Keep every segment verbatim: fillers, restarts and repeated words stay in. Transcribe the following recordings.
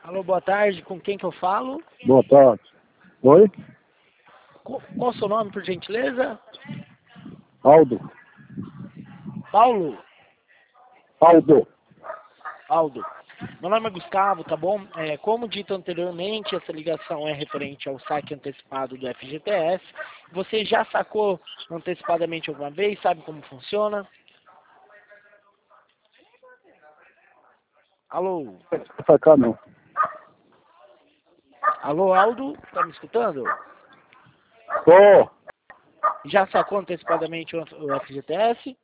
Alô, boa tarde. Com quem que eu falo? Boa tarde. Oi? Qual, qual o seu nome, por gentileza? Aldo. Paulo? Aldo. Aldo. Meu nome é Gustavo, tá bom? É, como dito anteriormente, essa ligação é referente ao saque antecipado do F G T S. Você já sacou antecipadamente alguma vez? Sabe como funciona? Alô? Sacar não. Alô, Aldo? Tá me escutando? Tô. Já sacou antecipadamente o o F G T S?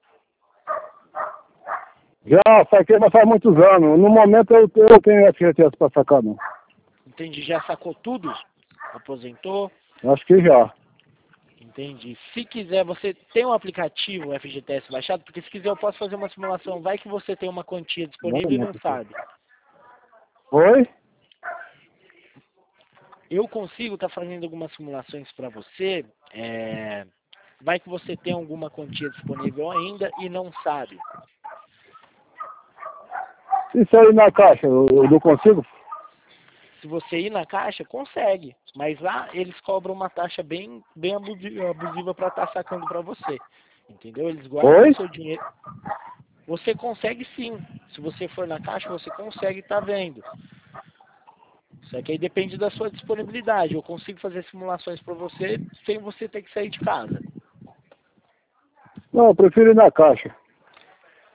Já saquei, mas faz muitos anos. No momento eu, eu tenho F G T S para sacar não. Entendi. Já sacou tudo? Aposentou? Acho que já. Entendi. Se quiser, você tem um aplicativo F G T S baixado? Porque se quiser eu posso fazer uma simulação. Vai que você tem uma quantia disponível e não sabe. Oi? Eu consigo estar fazendo algumas simulações para você. É... Vai que você tem alguma quantia disponível ainda e não sabe. Isso aí na caixa, eu, eu não consigo? Se você ir na caixa, consegue. Mas lá eles cobram uma taxa bem, bem abusi- abusiva para estar sacando para você. Entendeu? Eles guardam o Oi? seu dinheiro. Você consegue sim. Se você for na caixa, você consegue estar vendo. Só que aí depende da sua disponibilidade. Eu consigo fazer simulações para você sem você ter que sair de casa. Não, eu prefiro ir na caixa.